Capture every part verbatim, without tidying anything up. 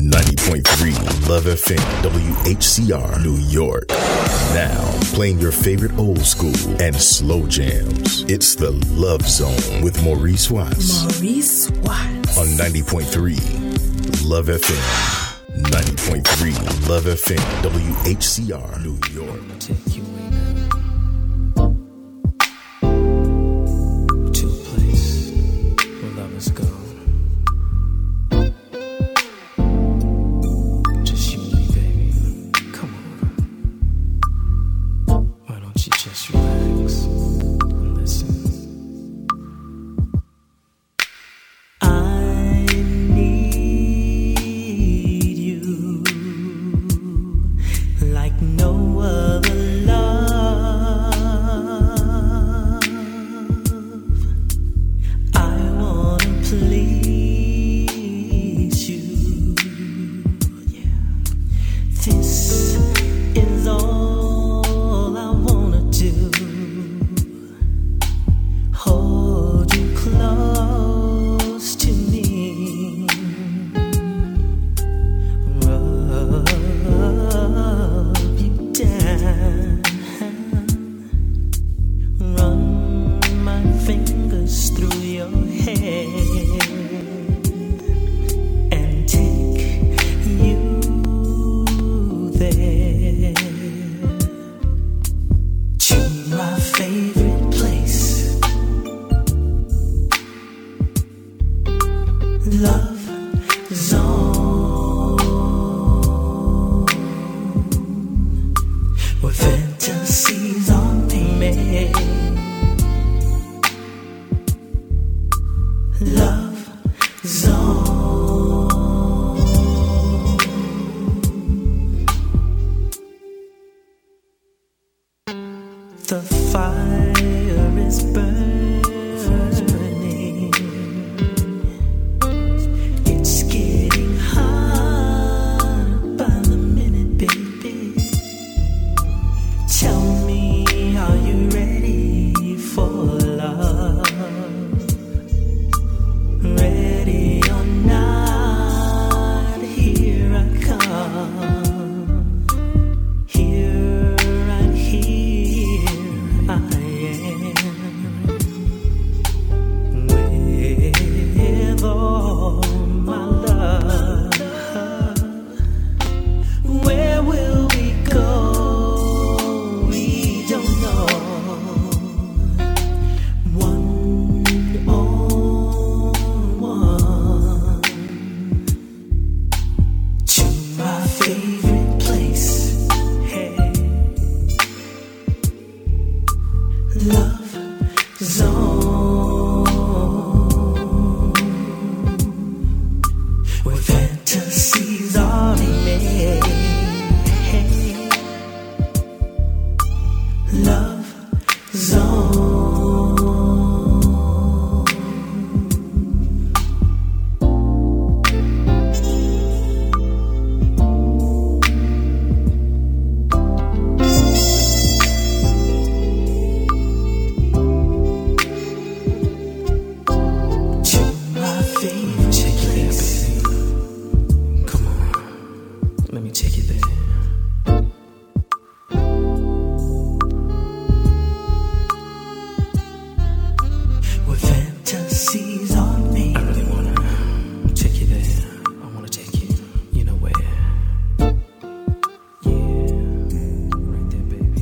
ninety point three Love F M, W H C R, New York. Now, playing your favorite old school and slow jams. It's the Love Zone with Maurice Watts. Maurice Watts. On ninety point three Love F M. ninety point three Love F M, W H C R, New York. Take you away now to a place where lovers go. Just you and me, baby. Come on. Why don't you just relax and listen? I need you like no other love. I wanna please you. Yeah. This is all I wanna do. Hold you close to me. Rub you down. Run my fingers through your hair and take you there to my favorite place. Love Zone, where fantasies are made. Love Zone. The fire is burning. It's getting hot by the minute, baby. Tell me, are you ready for love? Ready or not, here I come. Here, right here, I am. With all my love, where will we go? We don't know. One on one to my favorite place. Hey, Love Zone, where fantasies are made. Hey, Love Zone. To my favorite place. Come on, let me take you there. Where fantasies are made. I really wanna take you there. I wanna take you, you know where? Yeah, right there, baby.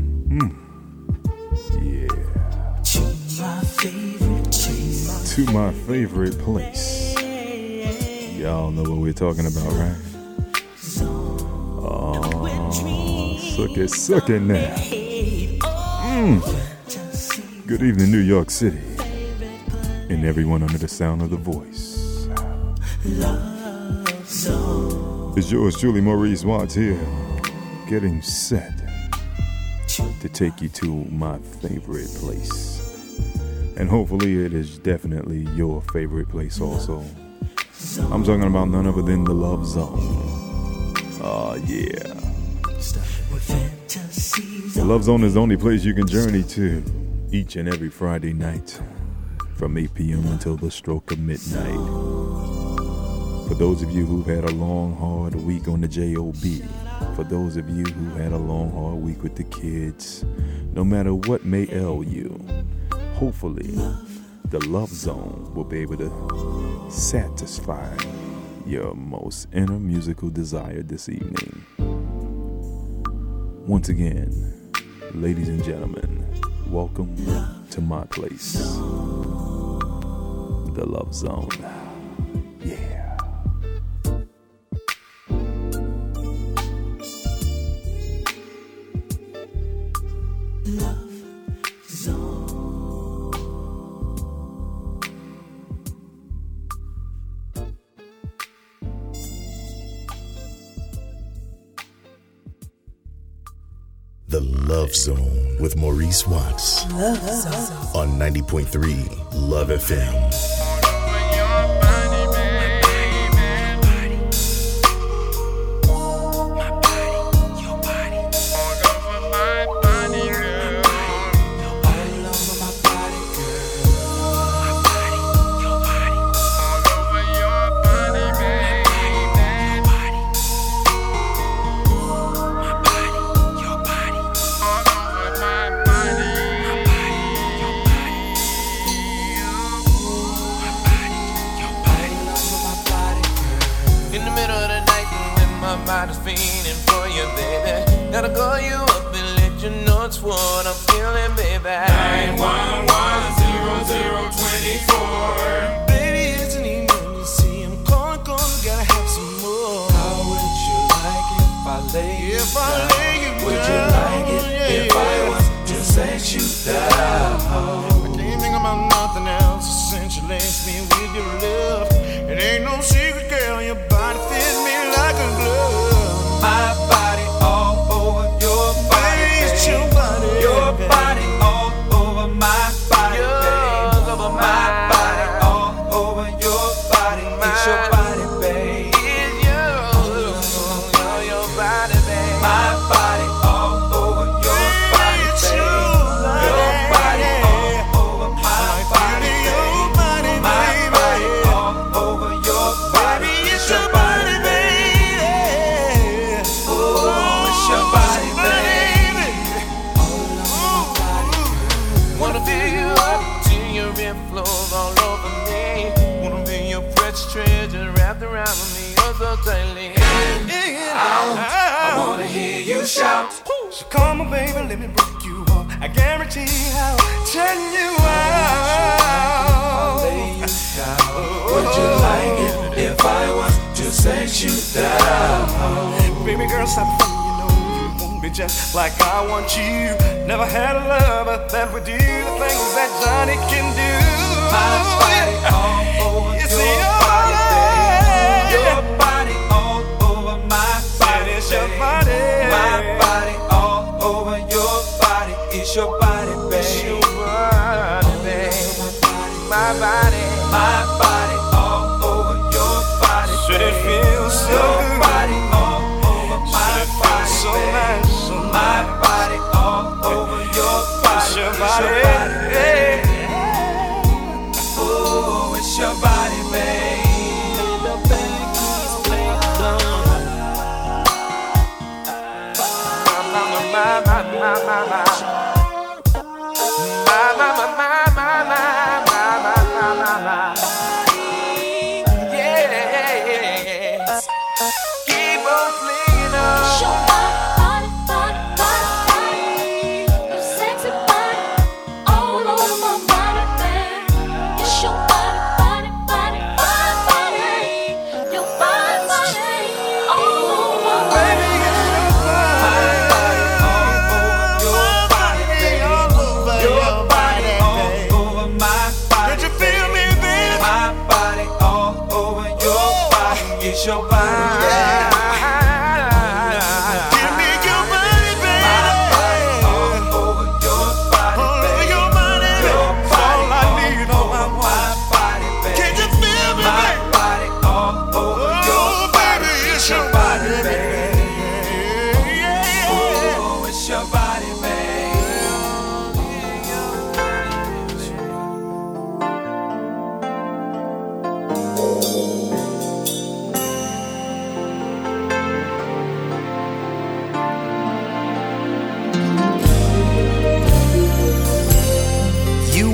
Yeah. To my favorite place. To my favorite place. Y'all know what we're talking about, right? Oh, suck it, suck it now. Mm. Good evening, New York City, and everyone under the sound of the voice. It's yours truly, Maurice Watts here, getting set to take you to my favorite place. And hopefully it is definitely your favorite place also. I'm talking about none other than the Love Zone. Oh, yeah. The Love Zone is the only place you can journey to each and every Friday night from eight p.m. until the stroke of midnight. For those of you who've had a long, hard week on the job, for those of you who had a long, hard week with the kids, no matter what may ail you, hopefully the Love Zone will be able to satisfy your most inner musical desire this evening. Once again, ladies and gentlemen, welcome to my place, the Love Zone. Yeah. The Love Zone with Maurice Watts on ninety point three Love F M.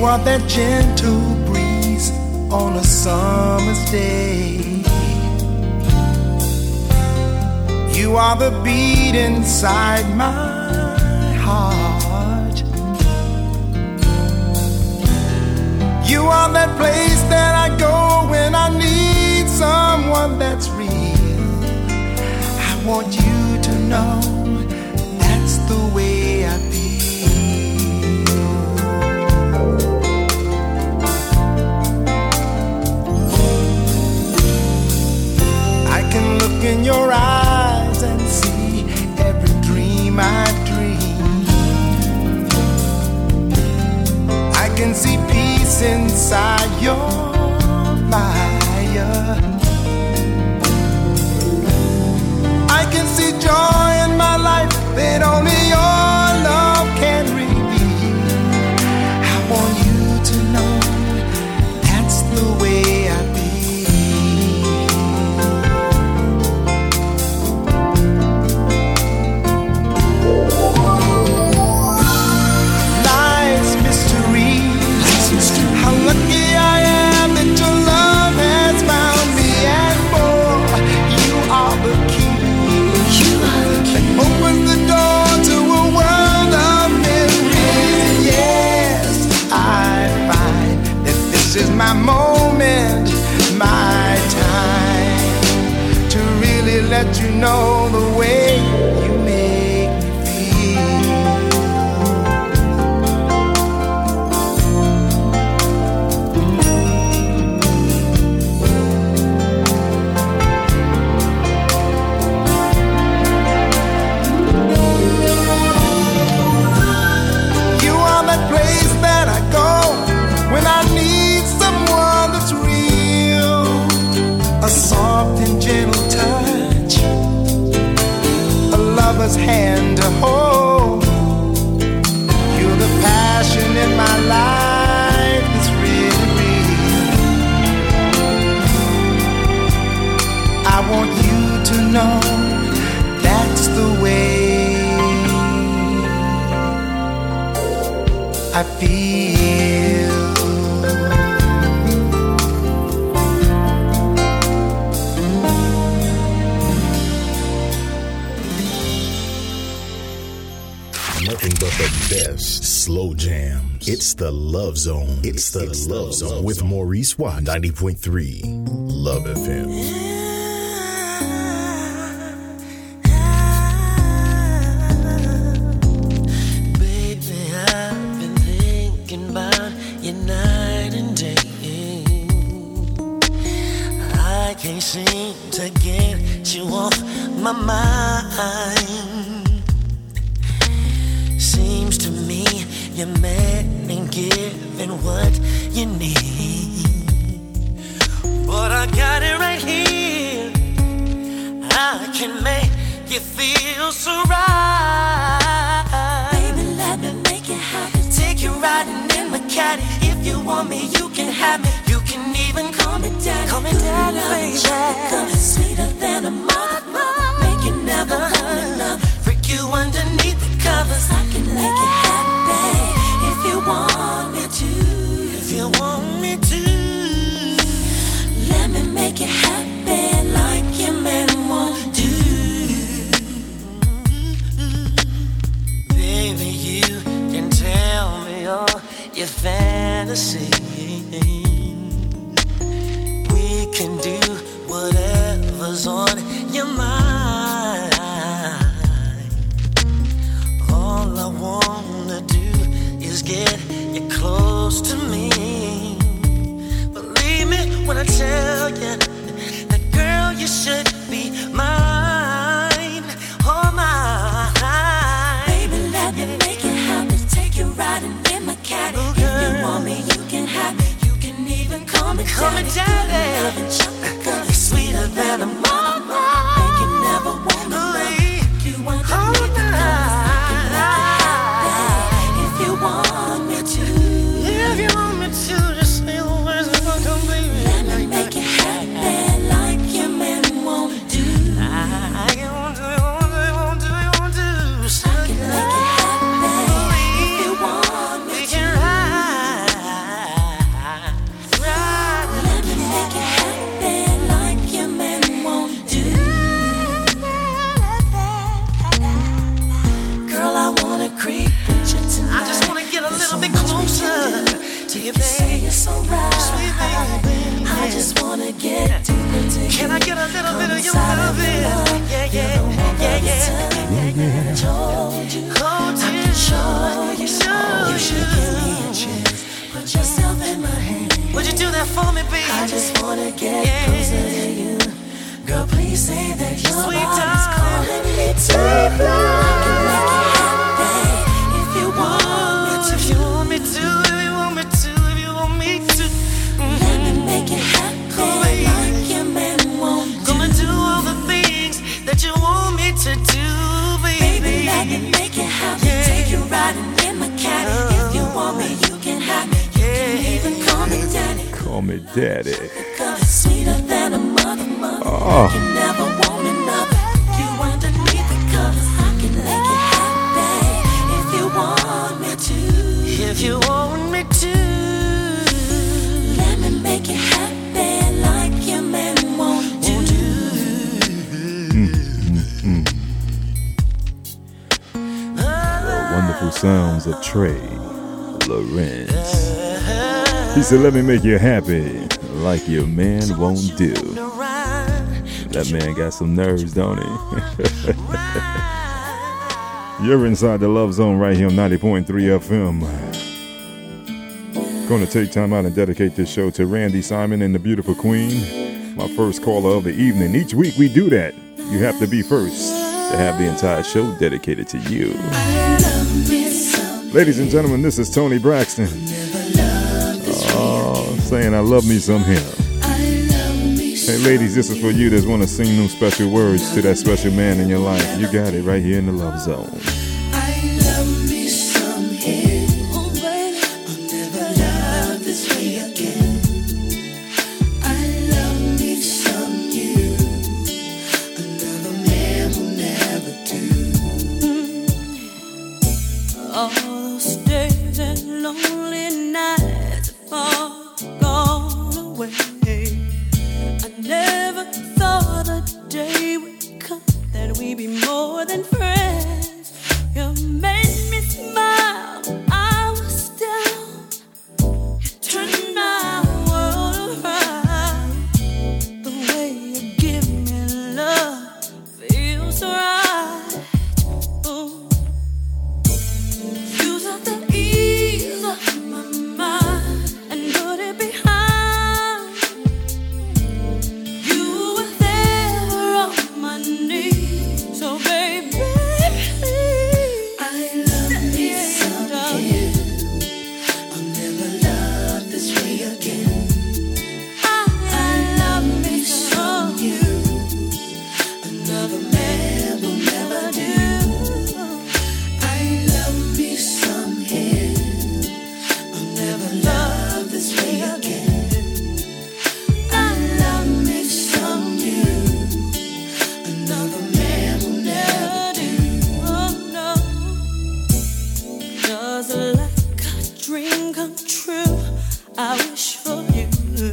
You are that gentle breeze on a summer's day. You are the beat inside my heart. You are that place that I go when I need someone that's real. I want you to know that's the way I feel. I can look in your eyes and see every dream I dream. I can see peace inside your fire. I can see joy in my life that only your love can reveal. I want you to know that's the way I lucky I am that your love has found me, and more, you are the key. You are the key that opens the door to a world of memories. Yes, I find that this is my moment, my time to really let you know the way you make me feel. When I need someone that's real, a soft and gentle touch, a lover's hand to hold. You're the passion in my life that's really real. I want you to know that's the way I feel. Nothing but the best slow jams. It's the Love Zone. It's the it's Love the Zone Love with Zone. Maurice Watts. ninety point three Love F M. Can't seem to get you off my mind. Seems to me your man ain't giving what you need, but I got it right here. I can make you feel so right. Baby, let me make it happen. Take you riding in my caddy. If you want me, you can have me. You can even call me daddy. Call me daddy, baby. Cause it's sweeter than a mother. Make it never enough. Freak you underneath the covers. I can make it happy if you want me to. If you want me to. Let me make it happy like your man won't do. Baby, you can tell me all your fantasy. We can do what baby. I just wanna get yeah. closer to you. Girl, please say that your sweet body's calling me to fly. I can make it happen if you want me to. If you want me to, if you want me to, if you want me to. Mm-hmm. Let me make it happen oh, like your man won't do. Gonna do all the things that you want me to do, baby. Baby, let me make it happen. Yeah. Take you riding in my caddy. Oh. If you want me, you can have me. You yeah. can even call me daddy. Call me daddy. Sweeter than a mother, mother. Oh. You never want another. You underneath the covers. I can make it happen if you want me to. If you want me to. Let me make it happen like your man won't do. Mm, mm, mm. The wonderful sounds of Trey Lorenz. He said, let me make you happy like your man won't do. That man got some nerves, don't he? You're inside the Love Zone right here on ninety point three F M. Going to take time out and dedicate this show to Randy Simon and the beautiful Queen, my first caller of the evening. Each week we do that. You have to be first to have the entire show dedicated to you. Ladies and gentlemen, this is Tony Braxton. Oh, saying I love me some him. Hey ladies, this is for you that want to sing them special words to that special man in your life. You got it right here in the Love Zone. I love me some him. Oh, baby, I'll never love this way again. I love me some you. Another man will never do. Mm. All those days and lonely nights are gone away. Never thought a day would come that we'd be more than friends. You made me smile, I was down. You turned my world around. The way you give me love feels right. Ooh. You took the ease of my mind and put it behind. So baby, please, I love me some you. I'll never love this way again. I, I love me some you. Another man will never do. I love me some him. I'll never love this way again. I love me some you. Another man will never do. Oh no. Just like a dream come true, I wish for you.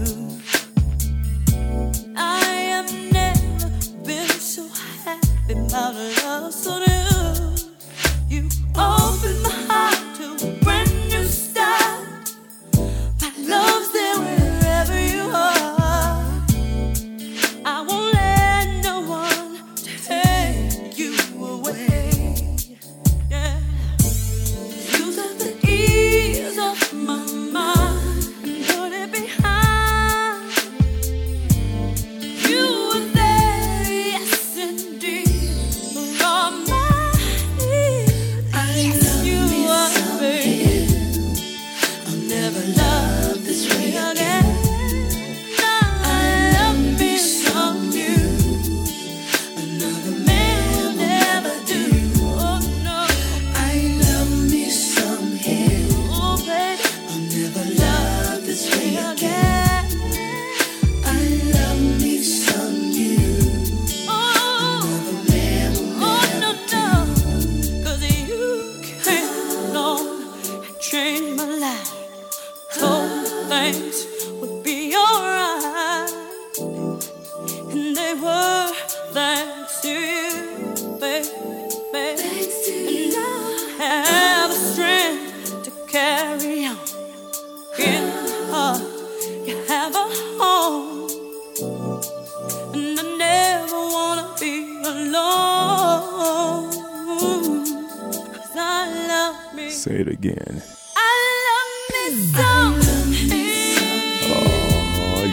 I have never been so happy about a love so new. You opened my heart to a brand new start. My love's there wherever you are. I won't let no one take you away. Yeah. You took the ease off my mind and put it behind. You were there, yes indeed, for all my needs. I love you me are, some baby. I'll never love this way again. I love me some you. Another man will never do. Oh no. I love me some him. Oh baby, I'll never love this way again. I love me some you. Oh, another man will oh no no. Cause you came along and changed my life. Told things would be alright. And they were thanks to you, baby. Thanks to you. And I have the strength to carry on. In my heart, you have a home. And I never wanna be alone. 'Cause I love me. Say it again. I love me some him. Oh,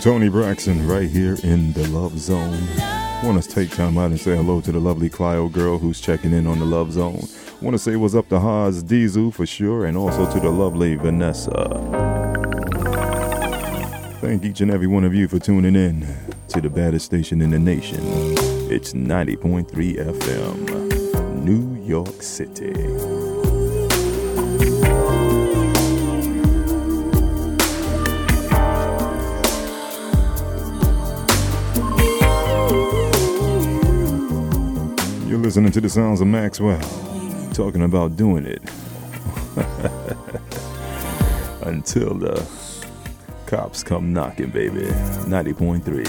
Tony Braxton right here in the Love Zone. Want to take time out and say hello to the lovely Clio girl who's checking in on the Love Zone. Want to say what's up to Haas Diesel for sure, and also to the lovely Vanessa. Thank each and every one of you for tuning in to the baddest station in the nation. It's ninety point three F M, New York City. You're listening to the sounds of Maxwell, talking about doing it until the cops come knocking, baby. ninety point three.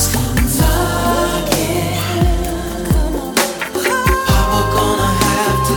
Papa gonna have to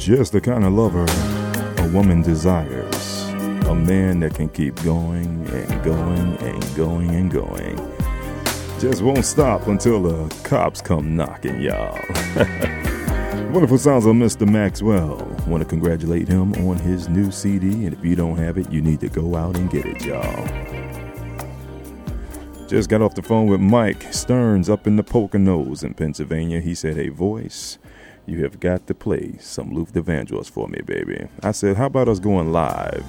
Just the kind of lover a woman desires. A man that can keep going and going and going and going. Just won't stop until the cops come knocking, y'all. Wonderful sounds of Mister Maxwell. Want to congratulate him on his new C D, and if you don't have it, you need to go out and get it, y'all. Just got off the phone with Mike Stearns up in the Poconos in Pennsylvania. He said, "Hey, voice, you have got to play some Luther Vandross for me, baby." I said, "How about us going live?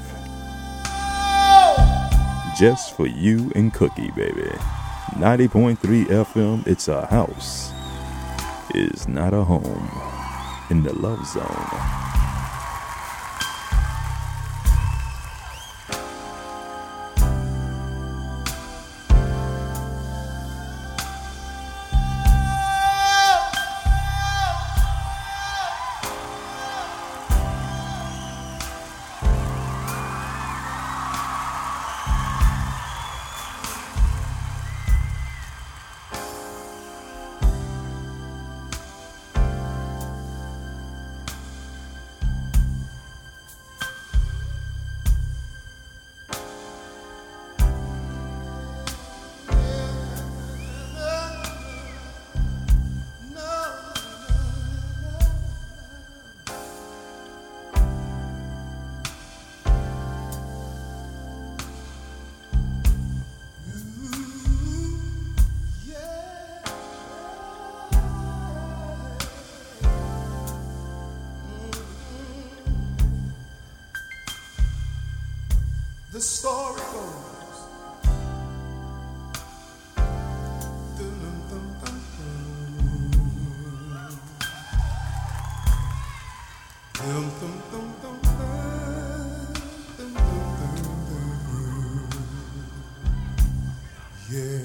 Just for you and Cookie, baby." ninety point three F M, it's a house. Is not a home. In the Love Zone. The story goes. Yeah.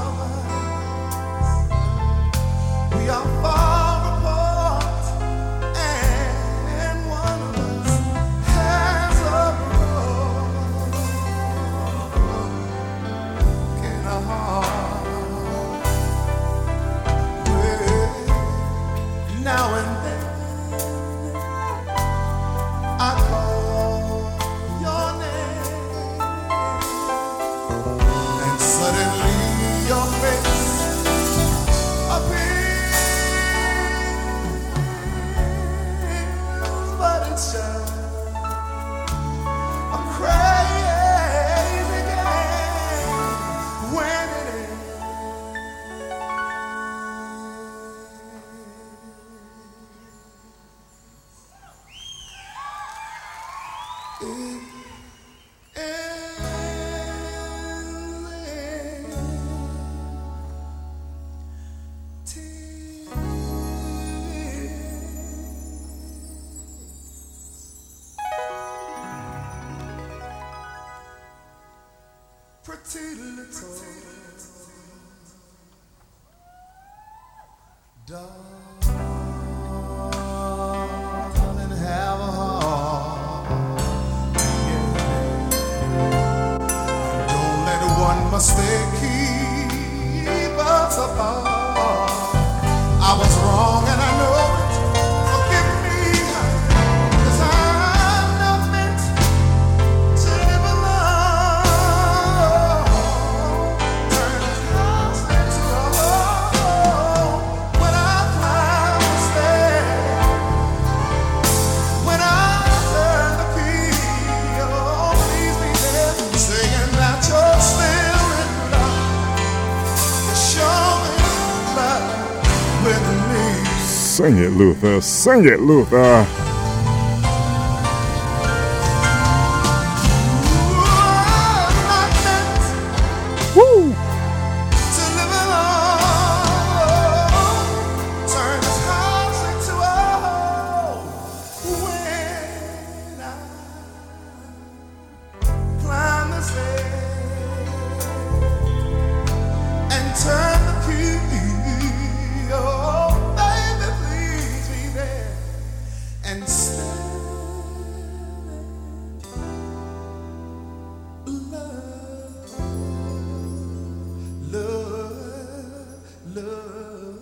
We are far apart. pretty little darling, have a heart. Yeah. Don't let one mistake keep us apart. I was wrong and I know it. Forgive me, 'cause I'm not meant to live alone. Turn the house into a home. When I climb the stairs, when I turn the key, oh, please be there, saying that you're still in love. You're showing love with me. Sing it, Luther. Sing it, Luther. Woo! To live alone, turn this house into a home. When I climb the stairs and turn the key, oh baby, please be there and stay. Love, love.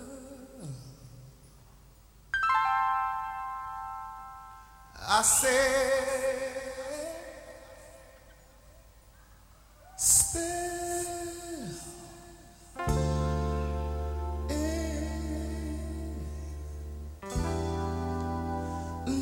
I said, still in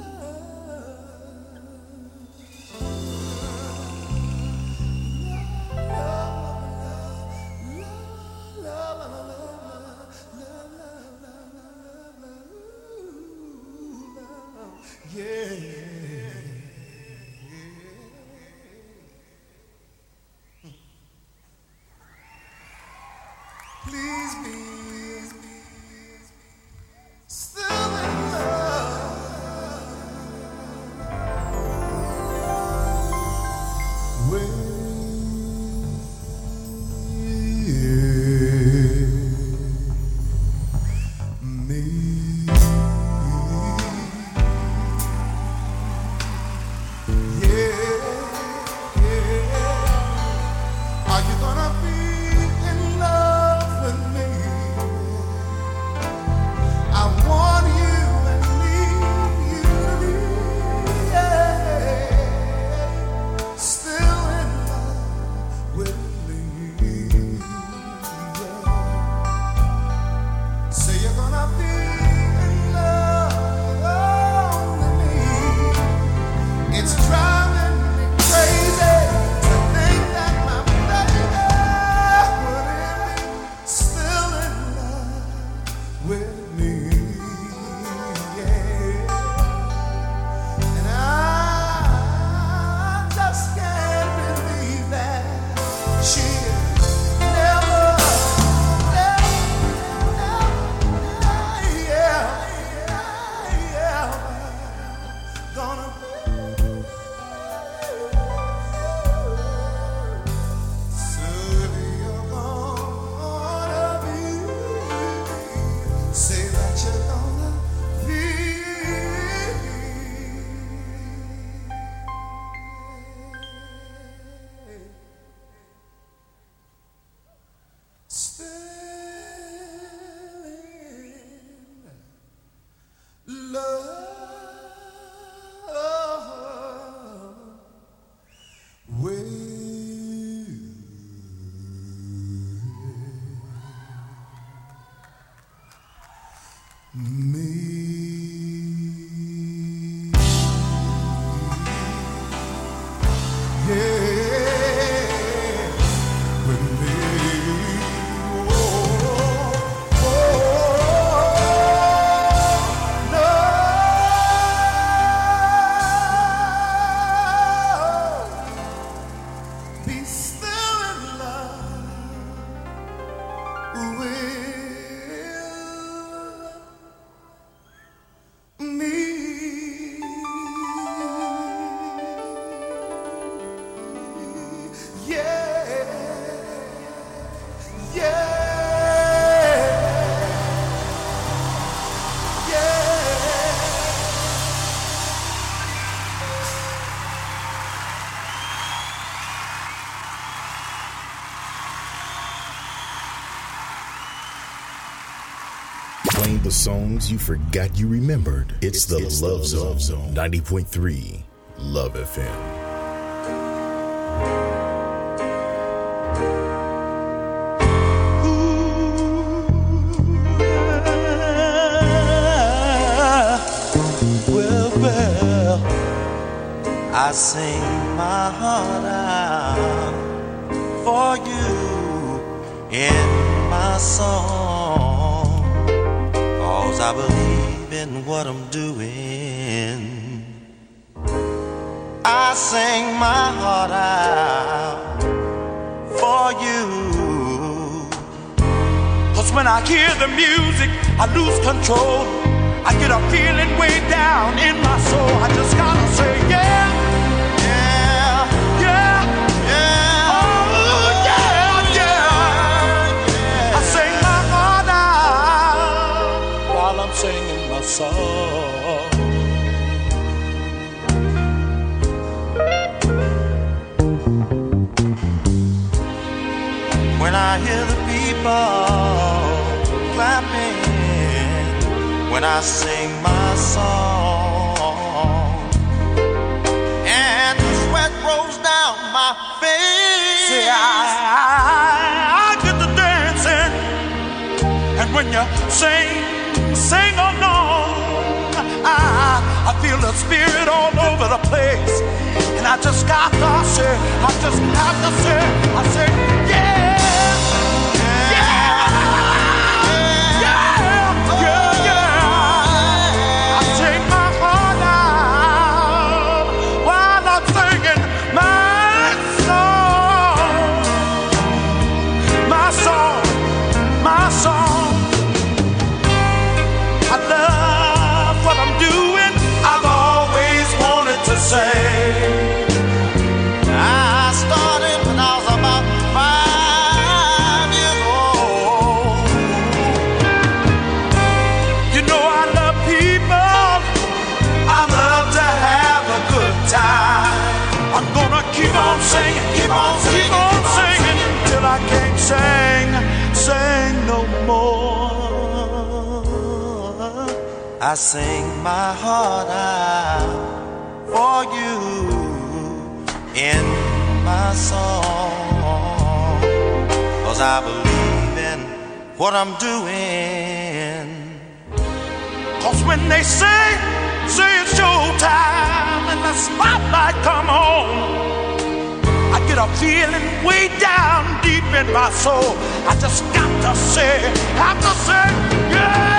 please be still in love with me. Yeah, yeah. Are you gonna be in love with me? I want you and need you to be, yeah, still in love with me. Yeah. Say you're gonna be in love with me. It's driving me crazy to think that my baby would be still in love with me. Yeah. And I just can't believe that she never, never, never, yeah, yeah, gonna be. So you're gonna be, say that you're gonna be still in love with me. Yeah, with me. Oh, oh, no. Be still in love with Playing the songs you forgot you remembered. It's, it's the it's Love, the Zone. Love Zone. ninety point three Love F M. I sing my heart out for you in my song, 'cause I believe in what I'm doing. I sing my heart out for you, 'cause when I hear the music I lose control. I get a feeling way down in my soul. I just gotta say yeah. Singing my song. When I hear the people clapping, when I sing my song, and the sweat rolls down my face, see, I, I, I get to dancing, and when you sing, sing along, I, I feel the spirit all over the place, and I just got to say, I just have to say, I say, yeah, yeah, yeah, yeah, yeah. I sing my heart out while I'm singing my song, my song, my song. I love what I'm doing. I've always wanted to say. I started when I was about five years old. You know I love people. I love to have a good time. I'm gonna keep on singing, keep on singing, keep on singing till I can't sing, sing no more. I sing my heart out for you in my song, 'cause I believe in what I'm doing. 'Cause when they say, say it's showtime and the spotlight come on, I get a feeling way down deep in my soul. I just got to say, have to say, yeah.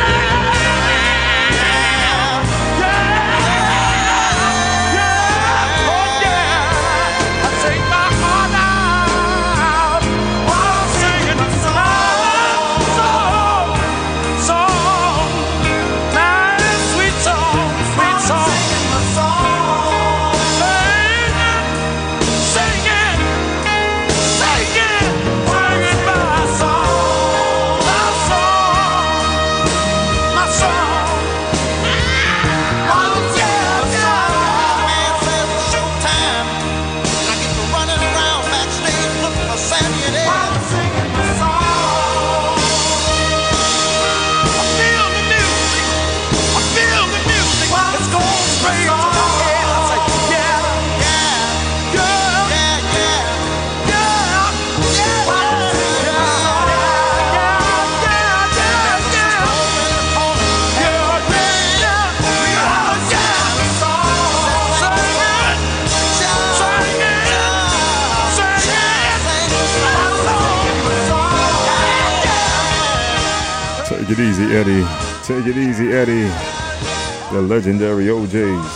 Take it easy, Eddie. Take it easy, Eddie. The legendary O Js.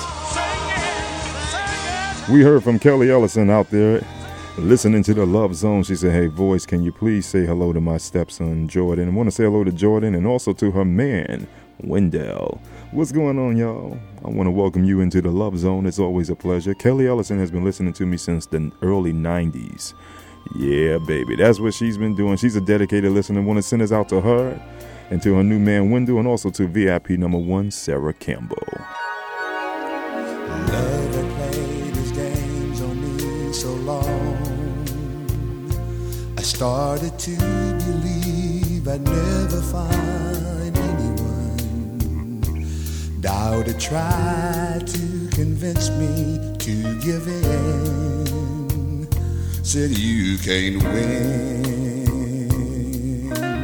We heard from Kelly Ellison out there listening to the Love Zone. She said, hey, voice, can you please say hello to my stepson, Jordan? I want to say hello to Jordan and also to her man, Wendell. What's going on, y'all? I want to welcome you into the Love Zone. It's always a pleasure. Kelly Ellison has been listening to me since the early nineties. Yeah, baby. That's what she's been doing. She's a dedicated listener. I want to send us out to her and to her new man, Wendell, and also to V I P number one, Sarah Campbell. Love had played his games on me so long, I started to believe I'd never find anyone Doubt it tried to convince me to give in. Said you can't win.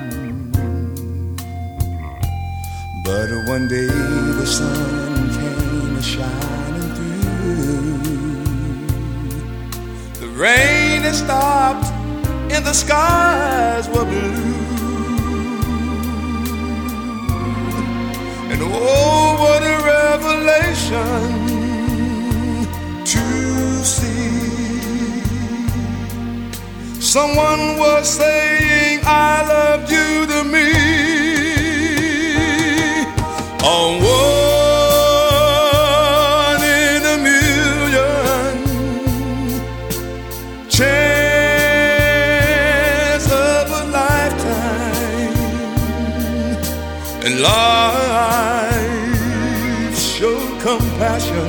But one day the sun came shining through. The rain had stopped and the skies were blue. And oh, what a revelation to see. Someone was saying, I loved you to me. A one in a million chance of a lifetime. And life showed compassion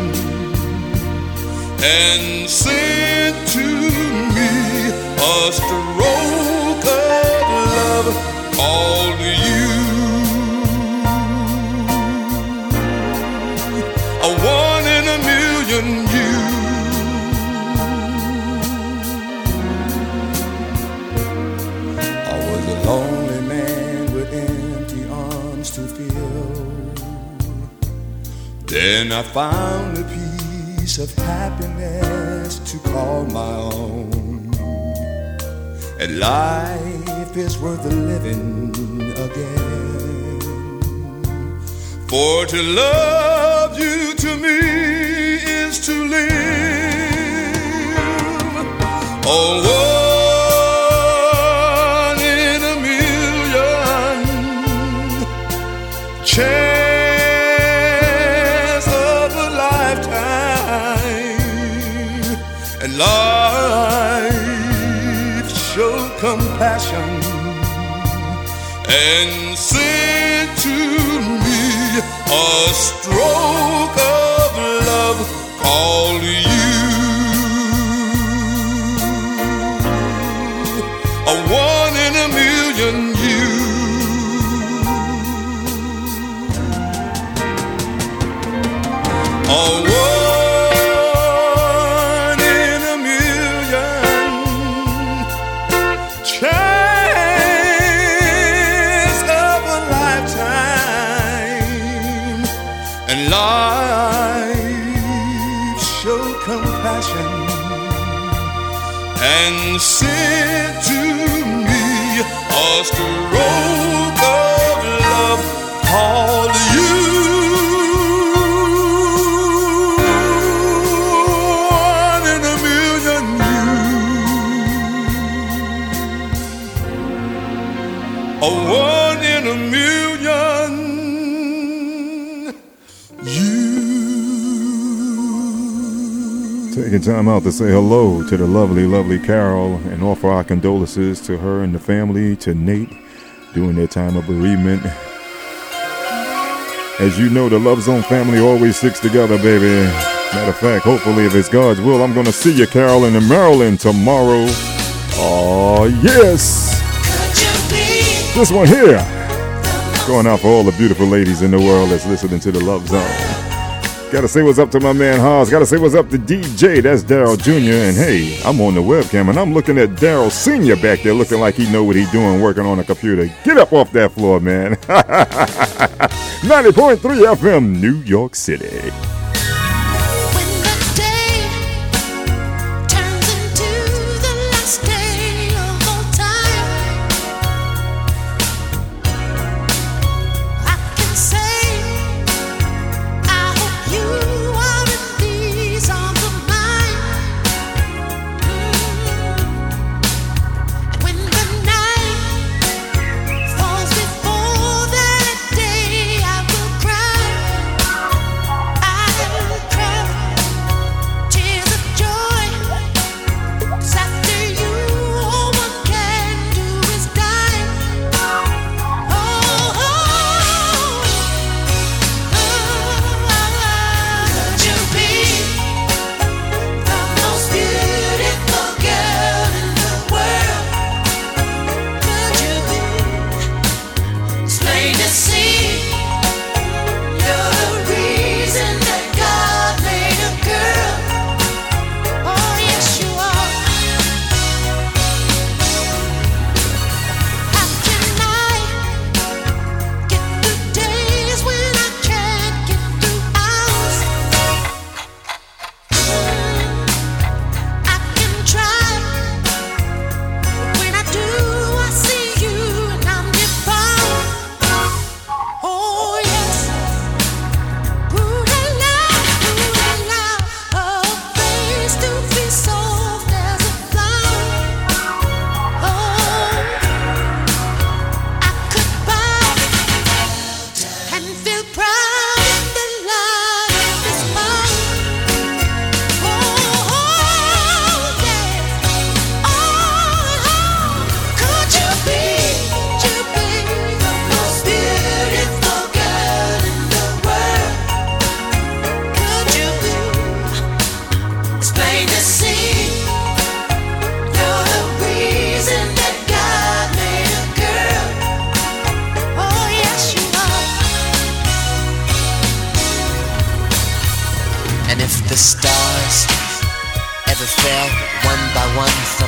and sent to me a stroke of love called you. A one in a million you. I was a lonely man with empty arms to fill. Then I found a piece of happiness to call my own. And life is worth living again. For to love you to me is to live. Oh, one in a million chance of a lifetime. And life showed compassion and sent to me a stroke of love called you. A one in a million you. A one in a million chance of a lifetime. And life showed compassion and sent to me a stroke of love called you. One in a million you. A one in a million you. Taking time out to say hello to the lovely, lovely Carol and offer our condolences to her and the family, to Nate, during their time of bereavement. As you know, the Love Zone family always sticks together, baby. Matter of fact, hopefully, if it's God's will, I'm going to see you, Carolyn, in Maryland tomorrow. Oh, yes. This one here, going out for all the beautiful ladies in the world that's listening to the Love Zone. Gotta say what's up to my man Haas. Gotta say what's up to D J. That's Daryl Junior And hey, I'm on the webcam and I'm looking at Daryl Senior back there looking like he know what he's doing working on a computer. Get up off that floor, man. ninety point three F M, New York City. Before that day I will cry.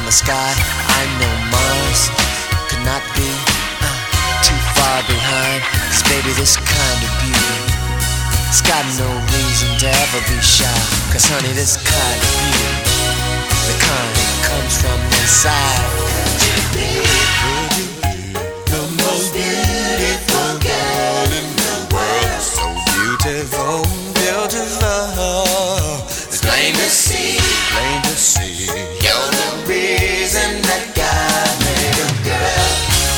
the sky. I know Mars could not be uh, too far behind. 'Cause baby, this kind of beauty, it's got no reason to ever be shy. 'Cause honey, this kind of beauty, the kind that comes from inside. The most beautiful girl in the world, so beautiful, beautiful. It's plain to see, plain to see. You're the reason that God made a girl.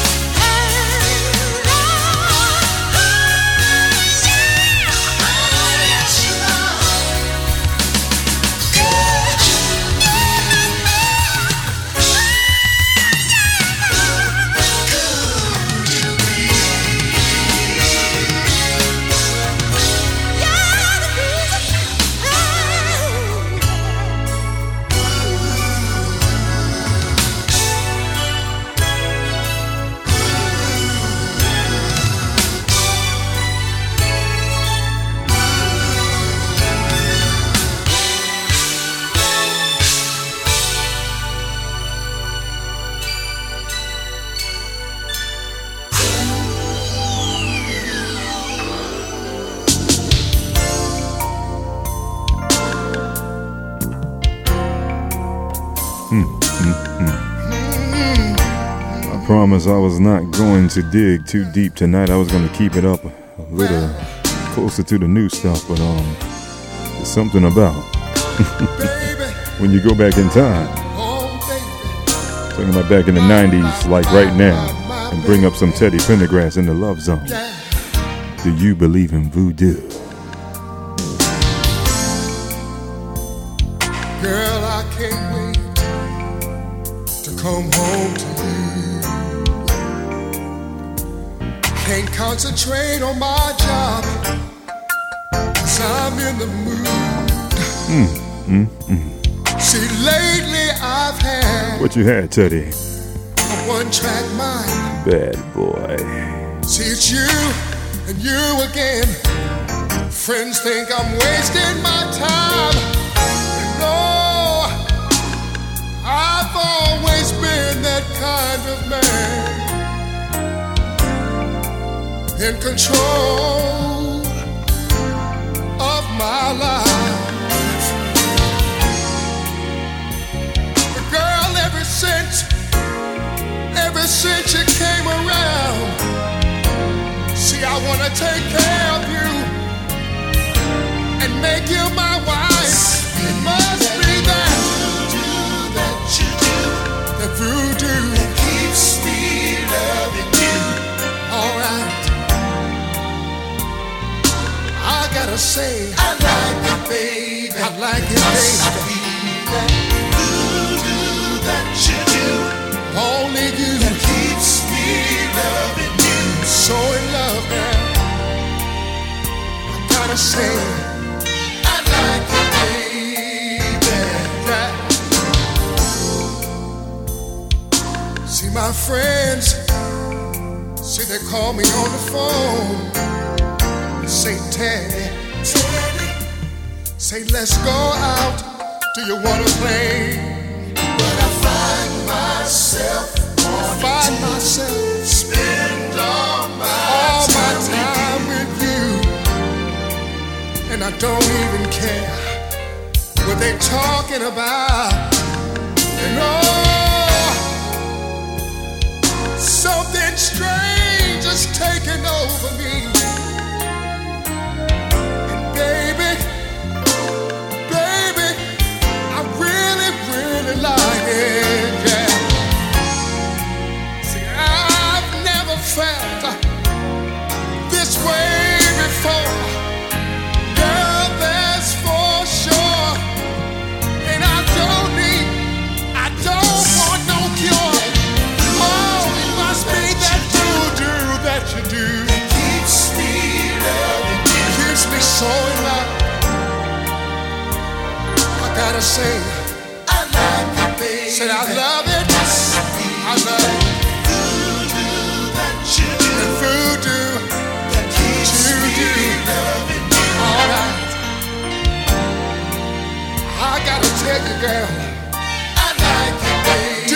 I promise I was not going to dig too deep tonight. I was going to keep it up a little closer to the new stuff, but um, there's something about when you go back in time, talking about back in the nineties, like right now, and bring up some Teddy Pendergrass in the Love Zone. Do you believe in voodoo? Girl, I can't wait to come home to you. Can't concentrate on my job, 'cause I'm in the mood. Mm, mm, mm. See, lately I've had What you had, Teddy? a one-track mind. Bad boy. See, it's you and you again. Friends think I'm wasting my time. No, I've always been that kind of man, in control of my life. But girl, ever since, ever since you came around, see, I wanna take care of you and make you my wife. It must be that voodoo that you do, the voodoo that keeps me loving you. All right, I gotta say, I like it, baby. I like it, baby. That voodoo that you do, only you that keeps me loving you. So in love, girl. I gotta say, I like it, baby. That. See, my friends, see, they call me on the phone. Say, Teddy, Teddy, say, let's go out. Do you wanna play? But I find myself, find myself, spend all my, all my time with you, and I don't even care what they talking about. And oh, something strange is taking over me. Baby, baby, I really, really like it, yeah. See, I've never felt this way before. Girl, that's for sure. And I don't need, I don't want no cure. Oh, it must be that voodoo that you do. It keeps me loving you. Keeps me so in love. I gotta say, I like it, baby. Said I love it. I love it. Voodoo that you do. The voodoo that keeps me loving you. All right. I gotta tell you, girl, I like it, baby.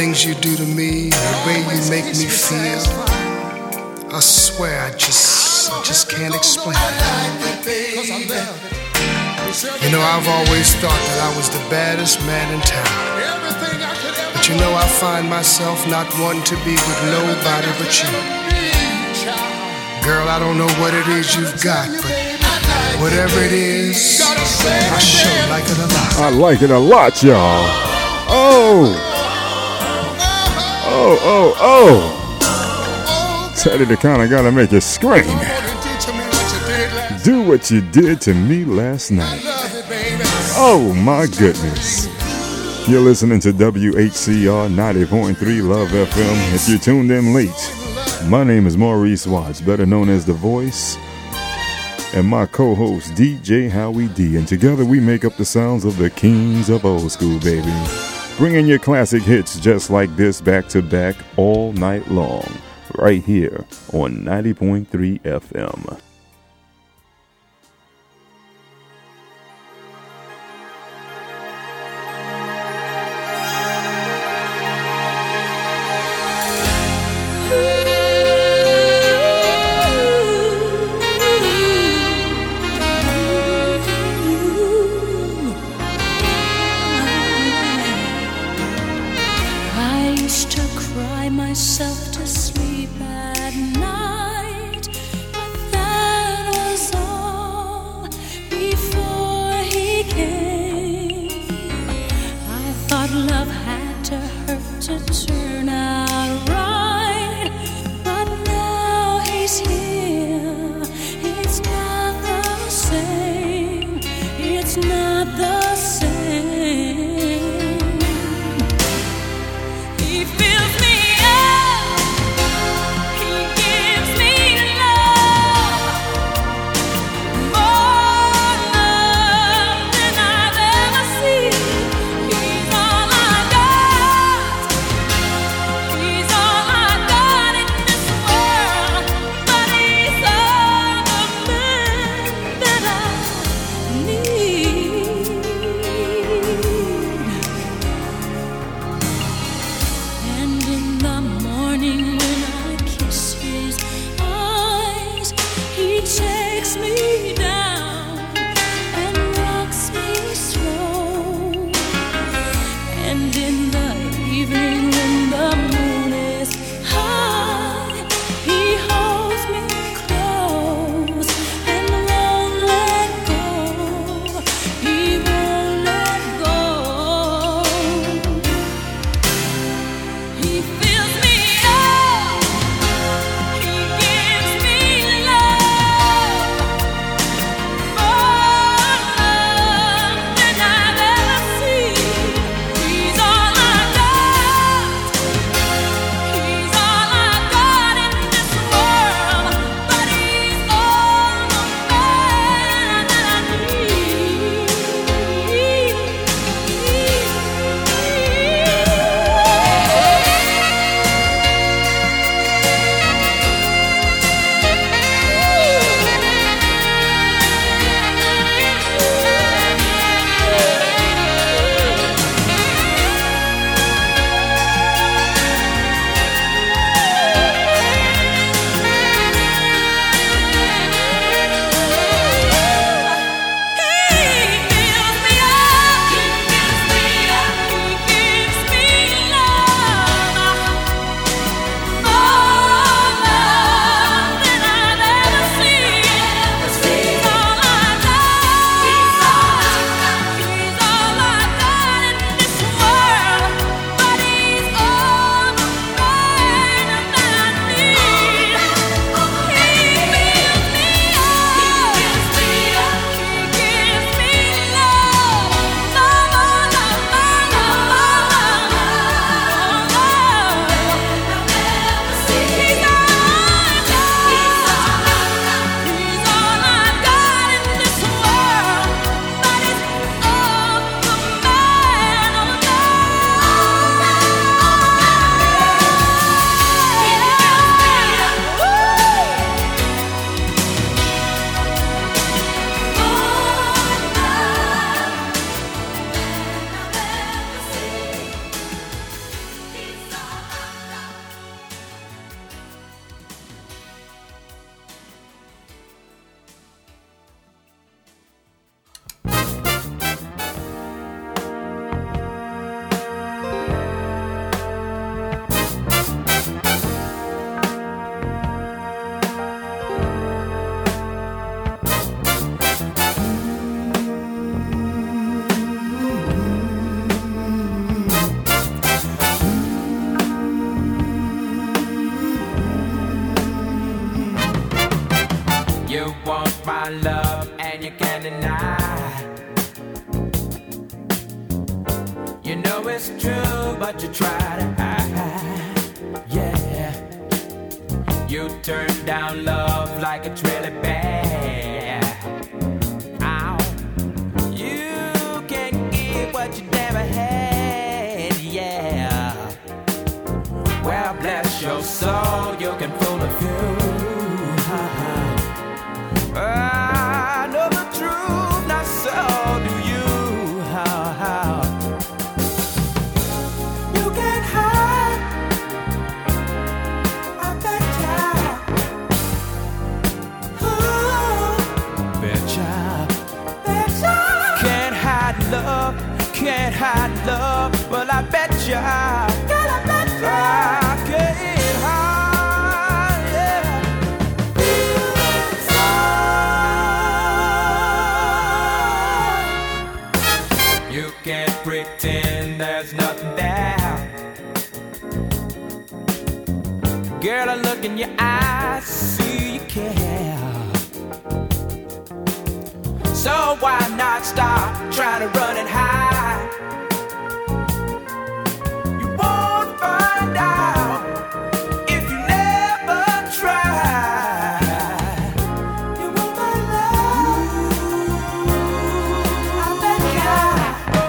things you do to me, the way you make me feel, I swear I just, I just can't explain it. You know, I've always thought that I was the baddest man in town. But you know, I find myself not wanting to be with nobody but you. Girl, I don't know what it is you've got, but whatever it is, I sure like it a lot. I like it a lot, y'all. Oh! Oh, oh, oh! Saturday kinda gotta make you scream. Do what you did to me last night. Oh my goodness. You're listening to W H C R ninety point three Love F M. If you tuned in late, my name is Maurice Watts, better known as The Voice, and my co-host D J Howie D, and together we make up the sounds of the kings of old school, baby. Bringing your classic hits just like this back to back all night long, right here on ninety point three F M. Love You want my love and you can't deny. You know it's true, but you try to hide. Yeah. You turn down love like it's really bad. Ow. You can't give what you never had. Yeah. Well, bless your soul, you can fool a few. I know the truth, not so do you. How, how? You can't hide. I betcha. Oh, betcha. Betcha. Can't hide love, can't hide love. Well, I betcha. Girl, I betcha. I can't hide. Pretend there's nothing there. Girl, I look in your eyes, see you care. So why not stop trying to run and hide? You won't find out if you never try. You want my love? I bet you.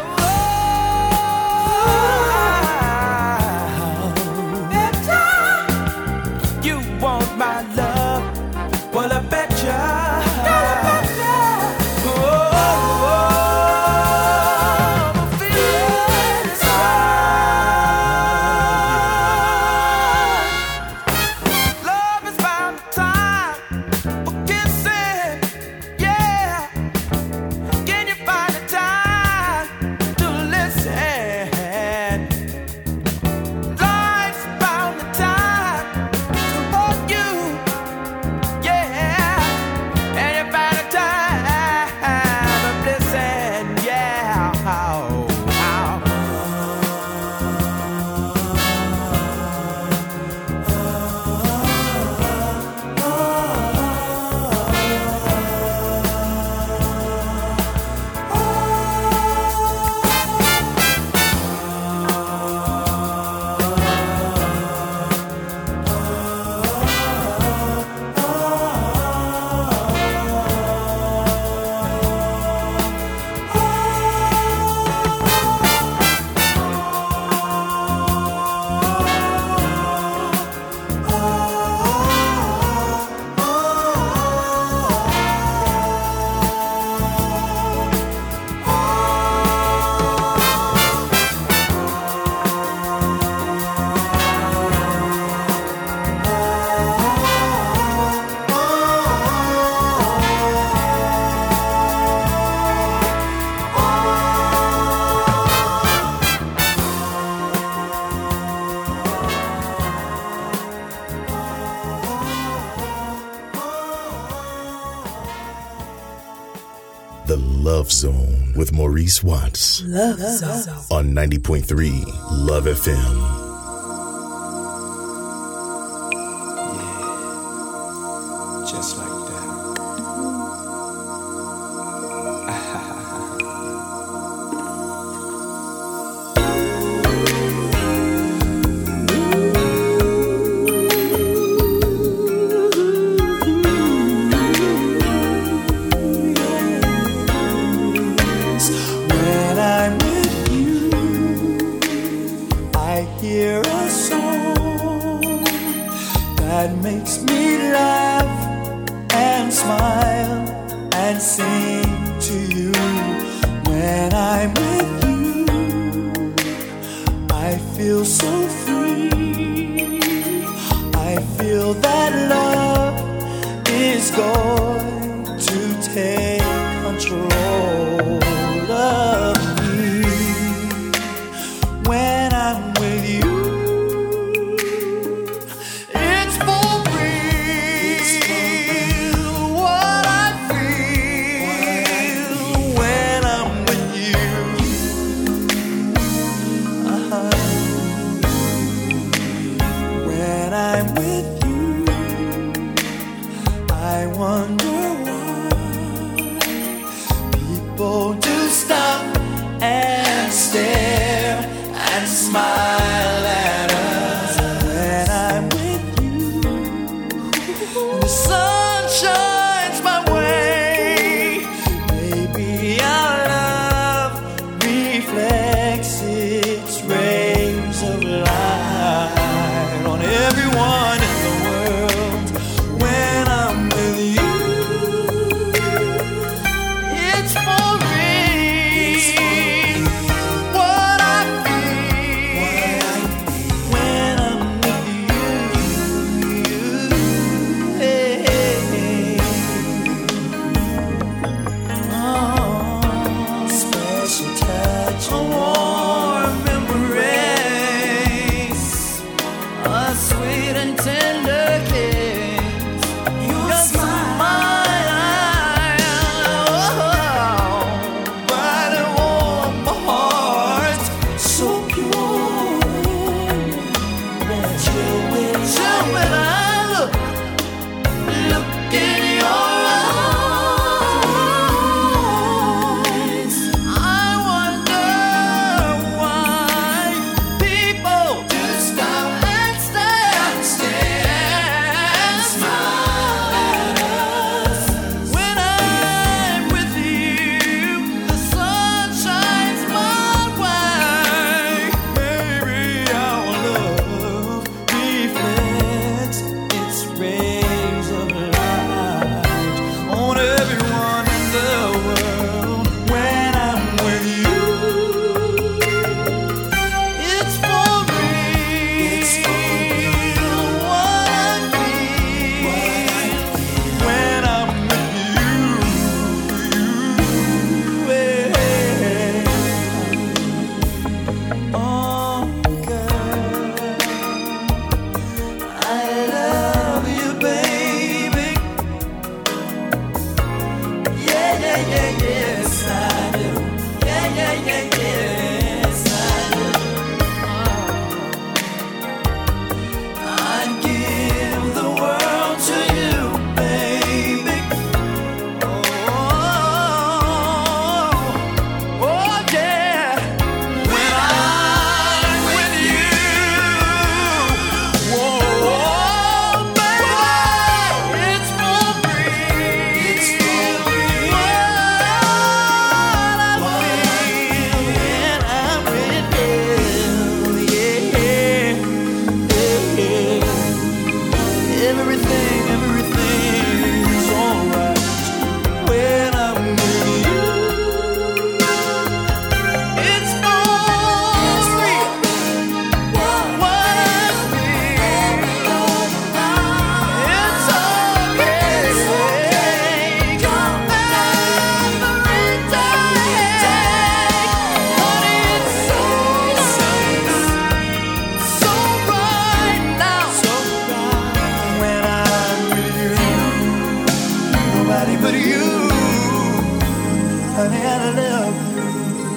My love, well I betcha. The Love Zone with Maurice Watts. Love Zone. On ninety point three Love F M. Yeah, just like I wonder why people do stop and stare and smile at us when I'm with you. The sun shines my way, maybe our love reflects its rays of light on everyone in the world. When I'm with you, it's for me. What I feel when I'm with you. Hey, hey, hey. Oh, special touch, a warm embrace, a sweet and tender kiss. Your smile, oh, bright and warm my heart, so pure. Chill when, chill when I look, look in your eyes. I wonder why people do stop and stare and smile at us. When I'm with you, the sun shines my way. Maybe our love reflects its rays of light on everyone in the world. When I'm with you, it's for me. It's for me. What I feel when I'm with you. Hey. Oh, girl, I love you, baby. Yeah, yeah, yeah, yes, I do. Yeah, yeah, yeah, yes, I do. I'd give the world to you, baby. Oh, oh, yeah. When I'm with you, whoa, baby, it's for me. It's for me. What I feel when I'm with you, yeah, yeah. Everything, everything's alright when I'm with you. It's for me. What I feel, it's okay. Come every day, honey, it's so so right now. When I'm with you, nobody but you, honey, I love you.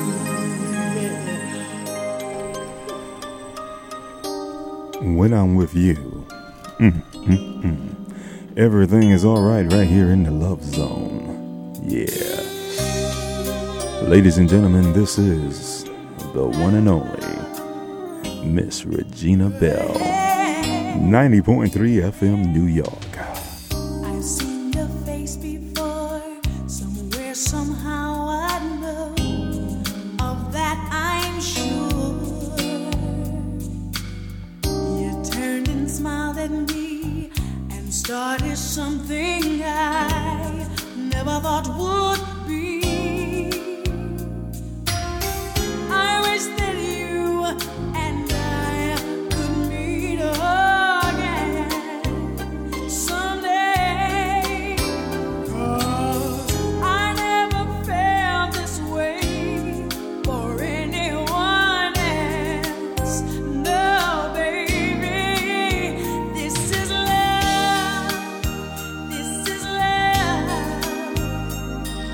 When I'm with you. Mm, mm, mm. Everything is alright right here in the Love Zone. Yeah. Ladies and gentlemen, this is the one and only Miss Regina Bell. ninety point three F M New York. I've seen your face before, somewhere, somehow I know. Of that I'm sure. You turned and smiled at me and started something I never thought would be. I wish that you and I could meet again someday. 'Cause I never felt this way for anyone else. No, baby, this is love. This is love.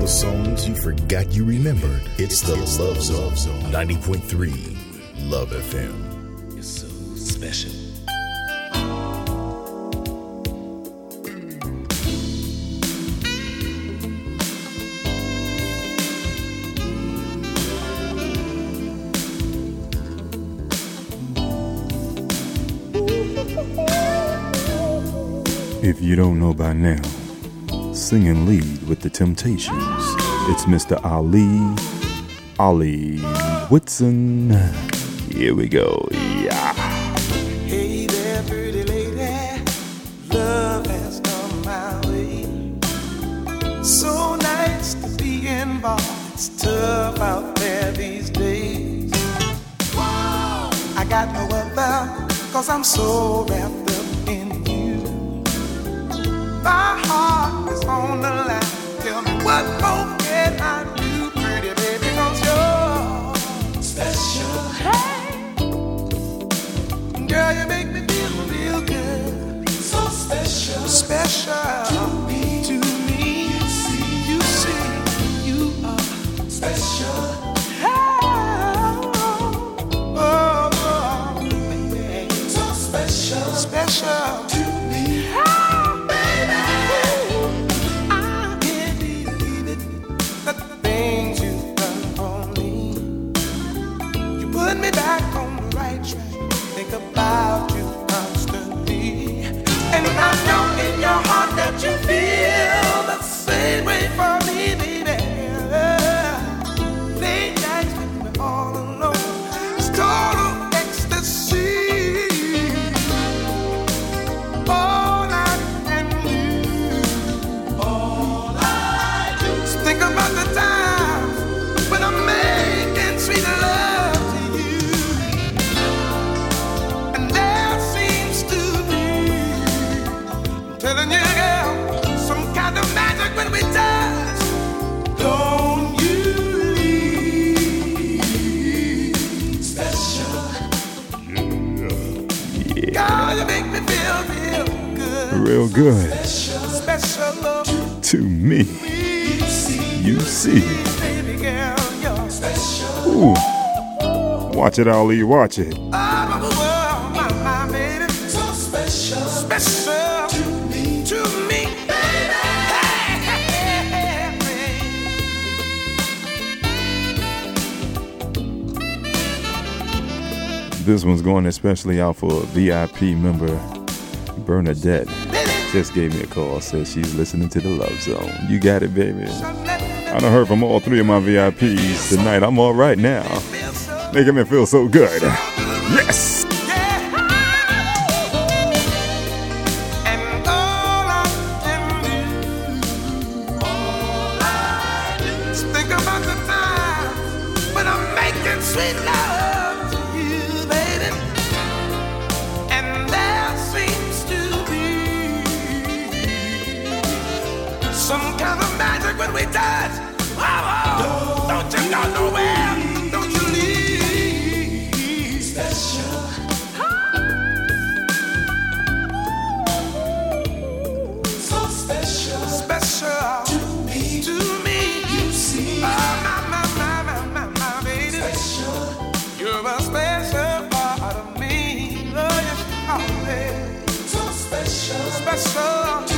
the songs you forgot you remembered. It's the Love Zone. ninety point three Love F M. You're so special. If you don't know by now, singing lead with the Temptations, it's Mister Ali, Ali Whitson. Here we go, yeah. Hey there, pretty lady, love has come my way. So nice to be involved, it's tough out there these days. I got no other, cause I'm so wrapped up in you. My heart is on the line, tell me what more can I do, pretty baby, cause you're special. Hey, girl, you make me feel real good. So special, special to me, to me. You see, you see, you are special. Hey, oh, oh, baby, so special, special to me. Oh, baby, I can't believe it, the things you've done for me. You put me back on the right track, think about you constantly. And I know in your heart that you feel the same way for me, baby. Late nights when we're all alone, it's total ecstasy. All I can do, all I do is think about the time when I'm making sweet love to you. And there seems to be, I'm telling you, girl, some kind of magic when we touch. Don't you leave, special. God, you make me feel real good. Real good. Special, special love To me, me. you see. Baby girl, you're special. Ooh. Watch it, Ali, watch it. All over the world, my, my baby. So special, special to me, to me, baby. Hey, hey, hey, hey. This one's going especially out for V I P member Bernadette. Just gave me a call, says she's listening to the Love Zone. You got it, baby. I done heard from all three of my V I Ps tonight. I'm all right now. Making me feel so good. Yes! And all I can do, all I do is think about the time when I'm making sweet love to you, baby. And there seems to be some kind of magic when we touch. Oh, oh, don't you go nowhere, don't you leave, special. So special, special to me, to me. You see, oh, my, my, my, my, my, my baby, special. You're a special part of me. Oh, yes, oh, baby. So special, special.